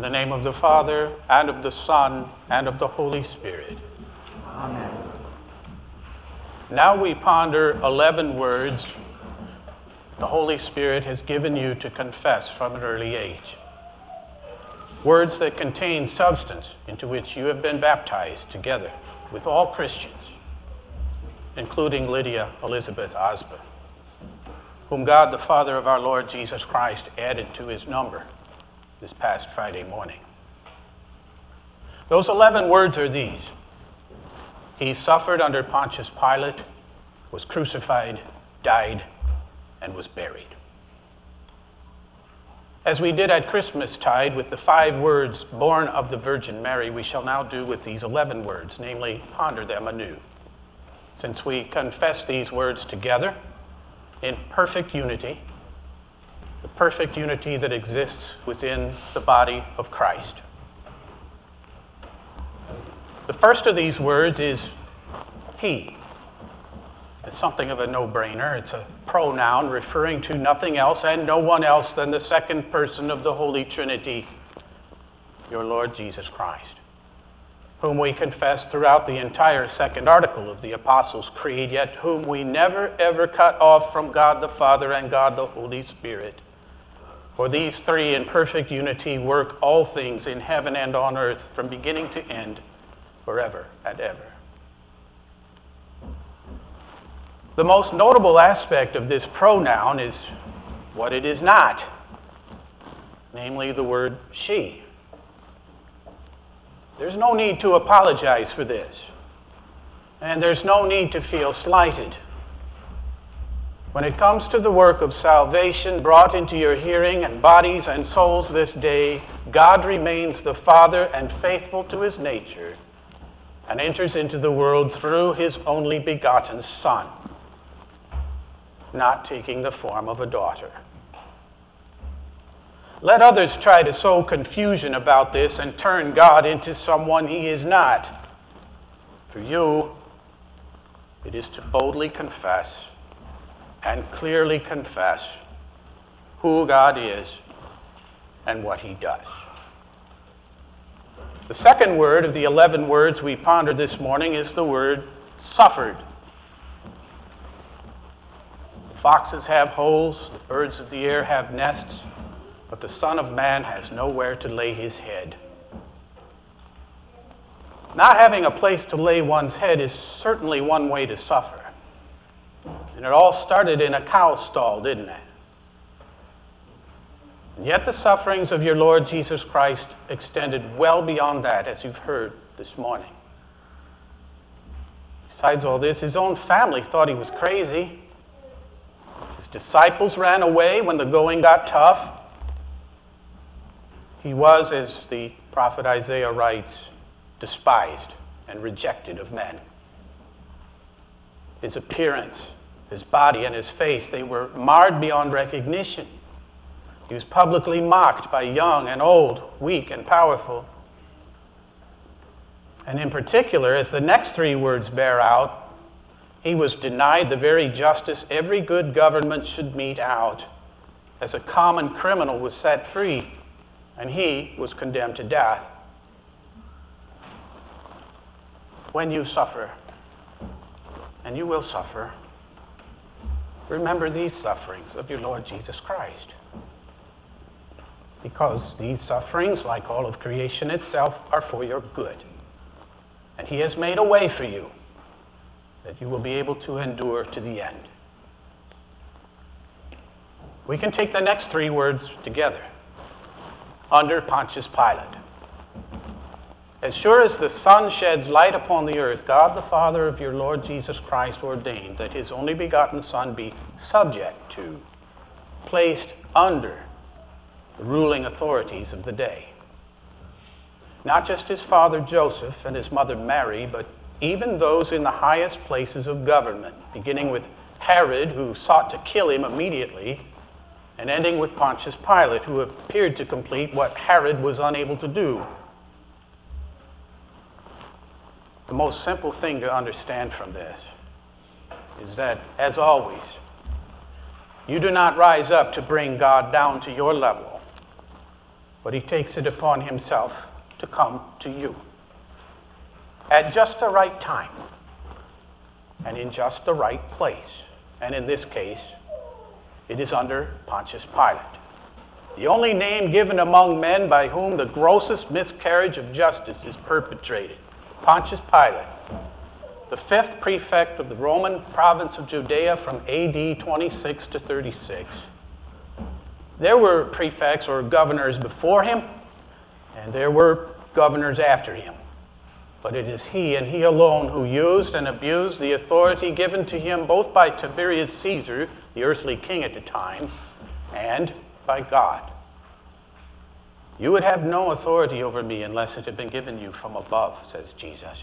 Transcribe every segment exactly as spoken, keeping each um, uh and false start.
the name of the Father, and of the Son, and of the Holy Spirit. Amen. Now we ponder eleven words the Holy Spirit has given you to confess from an early age. Words that contain substance into which you have been baptized together with all Christians, including Lydia Elizabeth Osborne, whom God the Father of our Lord Jesus Christ added to his number this past Friday morning. Those eleven words are these: He suffered under Pontius Pilate, was crucified, died, and was buried. As we did at Christmastide with the five words born of the Virgin Mary, we shall now do with these eleven words, namely, ponder them anew. Since we confess these words together in perfect unity, the perfect unity that exists within the body of Christ. The first of these words is he. It's something of a no-brainer. It's a pronoun referring to nothing else and no one else than the second person of the Holy Trinity, your Lord Jesus Christ, whom we confess throughout the entire second article of the Apostles' Creed, yet whom we never ever cut off from God the Father and God the Holy Spirit. For these three in perfect unity work all things in heaven and on earth from beginning to end, forever and ever. The most notable aspect of this pronoun is what it is not, namely the word she. There's no need to apologize for this, and there's no need to feel slighted. When it comes to the work of salvation brought into your hearing and bodies and souls this day, God remains the Father and faithful to his nature, and enters into the world through his only begotten Son, not taking the form of a daughter. Let others try to sow confusion about this and turn God into someone he is not. For you, it is to boldly confess and clearly confess who God is and what he does. The second word of the eleven words we pondered this morning is the word suffered. The foxes have holes, the birds of the air have nests, but the Son of Man has nowhere to lay his head. Not having a place to lay one's head is certainly one way to suffer. And it all started in a cow stall, didn't it? And yet the sufferings of your Lord Jesus Christ extended well beyond that, as you've heard this morning. Besides all this, his own family thought he was crazy. His disciples ran away when the going got tough. He was, as the prophet Isaiah writes, despised and rejected of men. His appearance, his body, and his face, they were marred beyond recognition. He was publicly mocked by young and old, weak and powerful. And in particular, as the next three words bear out, he was denied the very justice every good government should mete out. As a common criminal was set free, and he was condemned to death. When you suffer, and you will suffer, remember these sufferings of your Lord Jesus Christ. Because these sufferings, like all of creation itself, are for your good. And he has made a way for you that you will be able to endure to the end. We can take the next three words together. Under Pontius Pilate. As sure as the sun sheds light upon the earth, God the Father of your Lord Jesus Christ ordained that his only begotten Son be subject to, placed under the ruling authorities of the day. Not just his father Joseph and his mother Mary, but even those in the highest places of government, beginning with Herod, who sought to kill him immediately, and ending with Pontius Pilate, who appeared to complete what Herod was unable to do. The most simple thing to understand from this is that, as always, you do not rise up to bring God down to your level. but he takes it upon himself to come to you at just the right time and in just the right place. And in this case, it is under Pontius Pilate, the only name given among men by whom the grossest miscarriage of justice is perpetrated. Pontius Pilate, the fifth prefect of the Roman province of Judea from A D twenty-six to thirty-six. There were prefects or governors before him, and there were governors after him. But it is he and he alone who used and abused the authority given to him both by Tiberius Caesar, the earthly king at the time, and by God. You would have no authority over me unless it had been given you from above, says Jesus.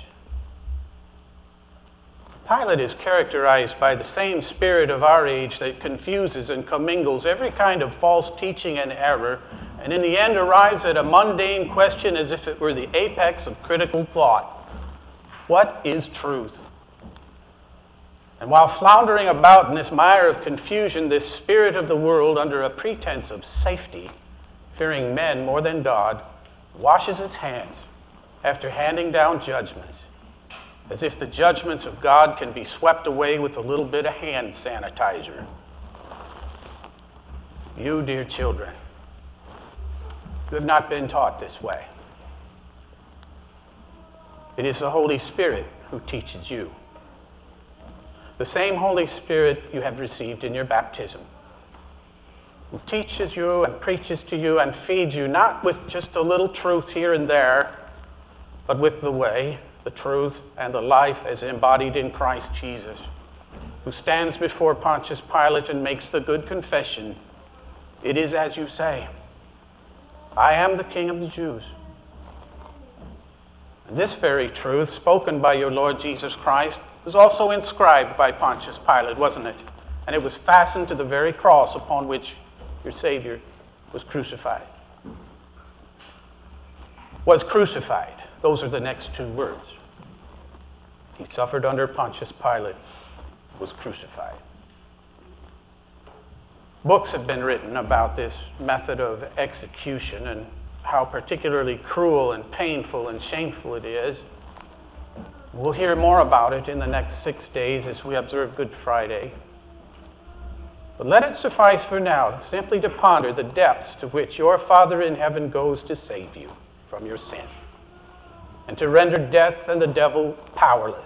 Pilate is characterized by the same spirit of our age that confuses and commingles every kind of false teaching and error, and in the end arrives at a mundane question as if it were the apex of critical thought. What is truth? And while floundering about in this mire of confusion, this spirit of the world, under a pretense of safety, fearing men more than God, washes its hands after handing down judgments, as if the judgments of God can be swept away with a little bit of hand sanitizer. You, dear children, you have not been taught this way. It is the Holy Spirit who teaches you. The same Holy Spirit you have received in your baptism, who teaches you and preaches to you and feeds you, not with just a little truth here and there, but with the way, the truth, and the life as embodied in Christ Jesus, who stands before Pontius Pilate and makes the good confession, "It is as you say. I am the King of the Jews." And this very truth, spoken by your Lord Jesus Christ, was also inscribed by Pontius Pilate, wasn't it? And it was fastened to the very cross upon which your Savior was crucified. Was crucified. Those are the next two words. He suffered under Pontius Pilate, was crucified. Books have been written about this method of execution and how particularly cruel and painful and shameful it is. We'll hear more about it in the next six days as we observe Good Friday. But let it suffice for now simply to ponder the depths to which your Father in heaven goes to save you from your sin, and to render death and the devil powerless.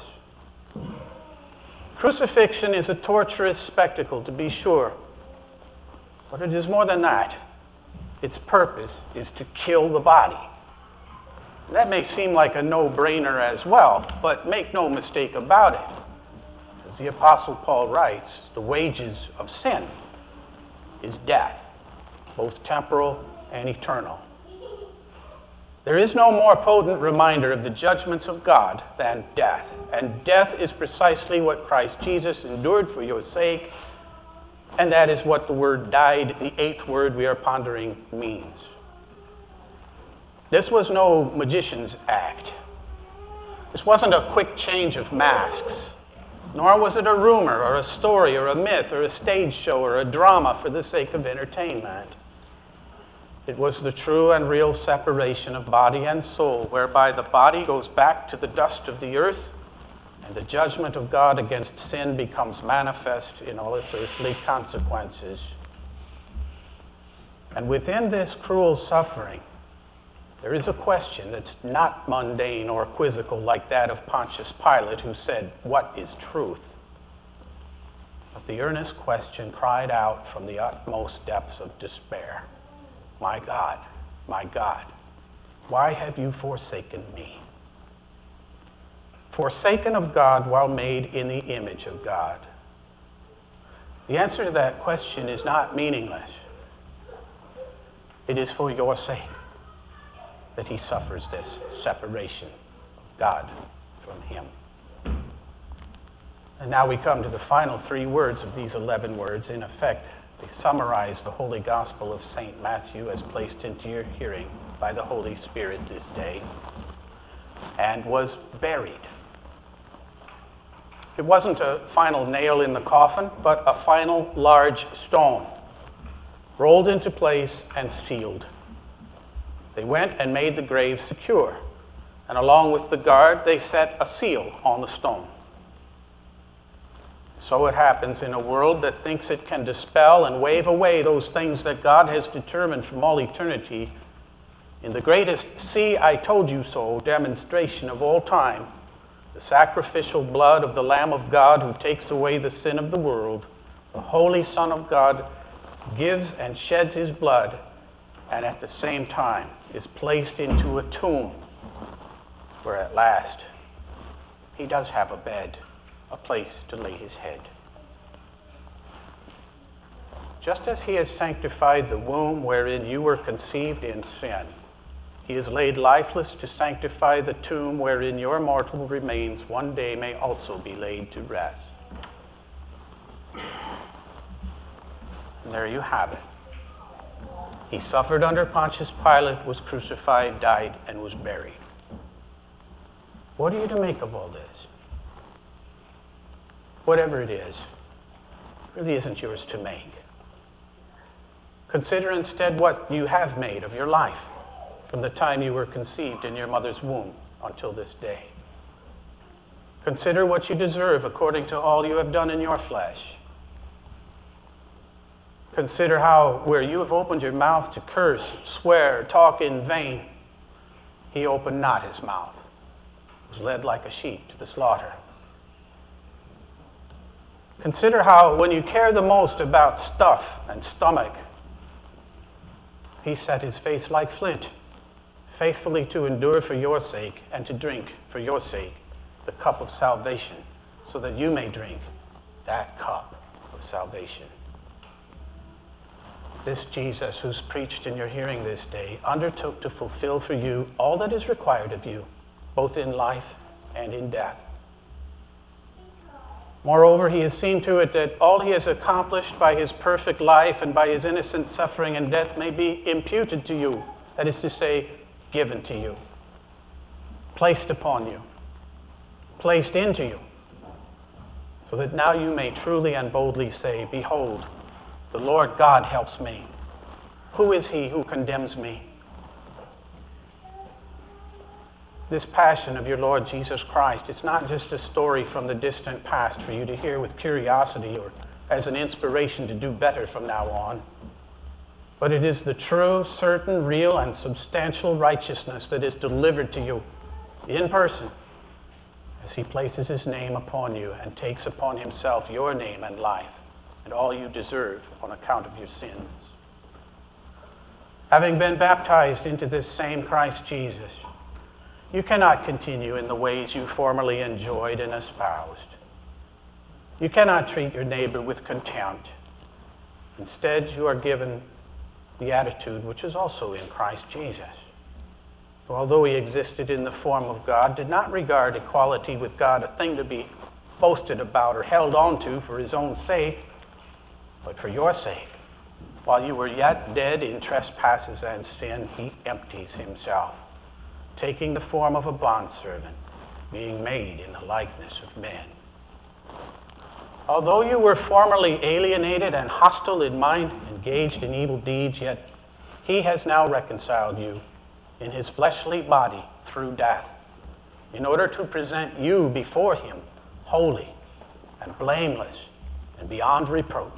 Crucifixion is a torturous spectacle, to be sure, but it is more than that. Its purpose is to kill the body. That may seem like a no-brainer as well, but make no mistake about it. As the Apostle Paul writes, the wages of sin is death, both temporal and eternal. There is no more potent reminder of the judgments of God than death. And death is precisely what Christ Jesus endured for your sake. And that is what the word died, the eighth word we are pondering, means. This was no magician's act. This wasn't a quick change of masks. Nor was it a rumor or a story or a myth or a stage show or a drama for the sake of entertainment. It was the true and real separation of body and soul, whereby the body goes back to the dust of the earth, and the judgment of God against sin becomes manifest in all its earthly consequences. And within this cruel suffering, there is a question that's not mundane or quizzical like that of Pontius Pilate, who said, "What is truth?" But the earnest question cried out from the utmost depths of despair, "My God, my God, why have you forsaken me?" Forsaken of God while made in the image of God. The answer to that question is not meaningless. It is for your sake that he suffers this separation of God from him. And now we come to the final three words of these eleven words. In effect, they summarize the Holy Gospel of Saint Matthew as placed into your hearing by the Holy Spirit this day. And was buried. It wasn't a final nail in the coffin, but a final large stone, rolled into place and sealed. They went and made the grave secure, and along with the guard, they set a seal on the stone. So it happens in a world that thinks it can dispel and wave away those things that God has determined from all eternity. In the greatest "see, I told you so" demonstration of all time, the sacrificial blood of the Lamb of God who takes away the sin of the world, the Holy Son of God gives and sheds his blood, and at the same time is placed into a tomb where at last he does have a bed, a place to lay his head. Just as he has sanctified the womb wherein you were conceived in sin, he is laid lifeless to sanctify the tomb wherein your mortal remains one day may also be laid to rest. And there you have it. He suffered under Pontius Pilate, was crucified, died, and was buried. What are you to make of all this? Whatever it is, it really isn't yours to make. Consider instead what you have made of your life from the time you were conceived in your mother's womb until this day. Consider what you deserve according to all you have done in your flesh. Consider how, where you have opened your mouth to curse, swear, talk in vain, he opened not his mouth, was led like a sheep to the slaughter. Consider how, when you care the most about stuff and stomach, he set his face like flint, faithfully to endure for your sake and to drink for your sake the cup of salvation, so that you may drink that cup of salvation. This Jesus, who's preached in your hearing this day, undertook to fulfill for you all that is required of you, both in life and in death. Moreover, he has seen to it that all he has accomplished by his perfect life and by his innocent suffering and death may be imputed to you, that is to say, given to you, placed upon you, placed into you, so that now you may truly and boldly say, "Behold, the Lord God helps me. Who is he who condemns me?" This passion of your Lord Jesus Christ, it's not just a story from the distant past for you to hear with curiosity or as an inspiration to do better from now on. But it is the true, certain, real, and substantial righteousness that is delivered to you in person as he places his name upon you and takes upon himself your name and life and all you deserve on account of your sins. Having been baptized into this same Christ Jesus, you cannot continue in the ways you formerly enjoyed and espoused. You cannot treat your neighbor with contempt. Instead, you are given the attitude which is also in Christ Jesus, who, although he existed in the form of God, did not regard equality with God a thing to be boasted about or held on to for his own sake, but for your sake. While you were yet dead in trespasses and sin, he empties himself, taking the form of a bondservant, being made in the likeness of men. Although you were formerly alienated and hostile in mind, engaged in evil deeds, yet he has now reconciled you in his fleshly body through death, in order to present you before him holy and blameless and beyond reproach.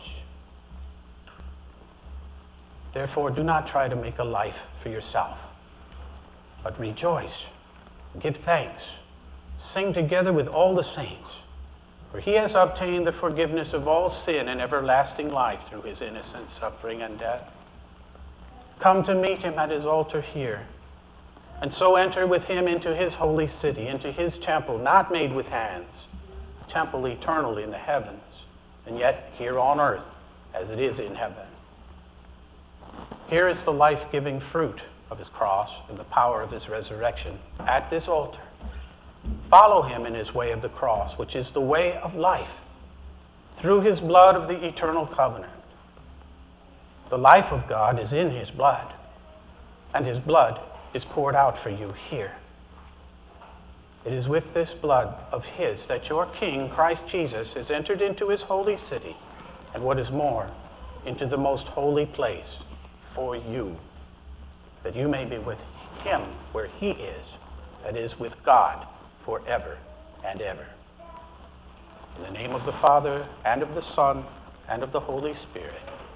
Therefore, do not try to make a life for yourself, but rejoice, give thanks, sing together with all the saints, for he has obtained the forgiveness of all sin and everlasting life through his innocent suffering and death. Come to meet him at his altar here, and so enter with him into his holy city, into his temple, not made with hands, a temple eternal in the heavens, and yet here on earth as it is in heaven. Here is the life-giving fruit of his cross and the power of his resurrection at this altar. Follow him in his way of the cross, which is the way of life, through his blood of the eternal covenant. The life of God is in his blood, and his blood is poured out for you here. It is with this blood of his that your King, Christ Jesus, has entered into his holy city, and what is more, into the most holy place for you. that you may be with him where he is, that is, with God forever and ever. In the name of the Father, and of the Son, and of the Holy Spirit.